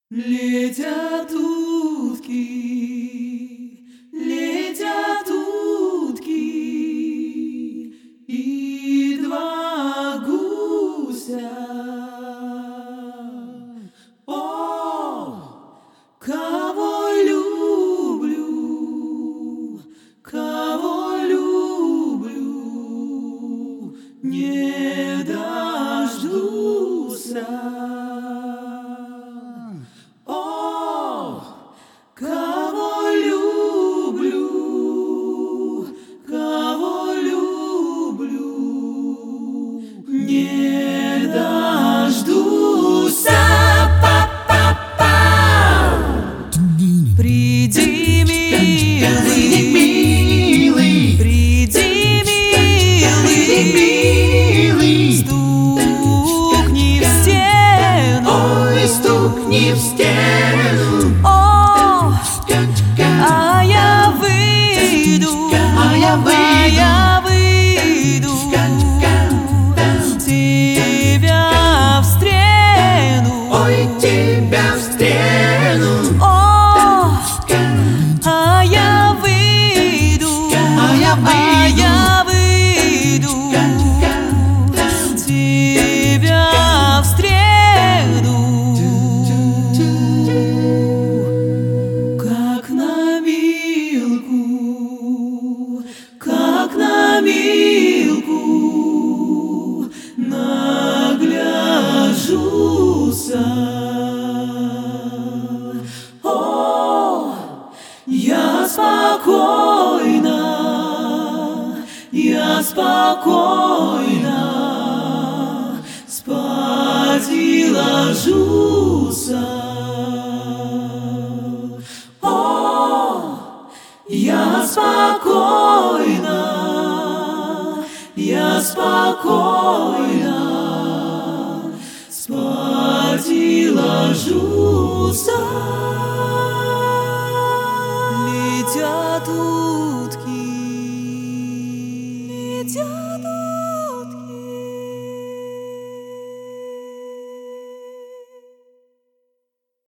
Летят утки, летят утки, и два гуся. О, кого люблю, не дождуся. Кого люблю, не дождуся. Приди, милый, приди, милый, стукни в стену, ой, стукни в стену. А я выйду, тебя встряну, Ой, тебя встряну. А я выйду, тебя встряну. Как на Милку нагляжуся. О, я спокойно спать и ложуся. Я спокойно спать и ложуся. Летят утки, летят утки.